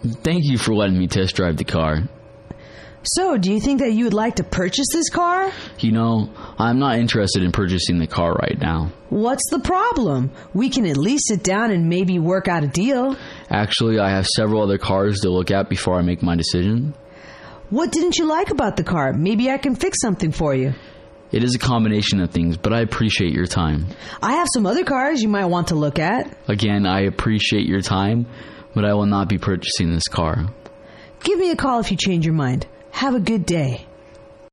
Thank you for letting me test drive the car. So, do you think that you would like to purchase this car? You know, I'm not interested in purchasing the car right now. What's the problem? We can at least sit down and maybe work out a deal. Actually, I have several other cars to look at before I make my decision. What didn't you like about the car? Maybe I can fix something for you. It is a combination of things, but I appreciate your time. I have some other cars you might want to look at. Again, I appreciate your time, but I will not be purchasing this car. Give me a call if you change your mind. Have a good day.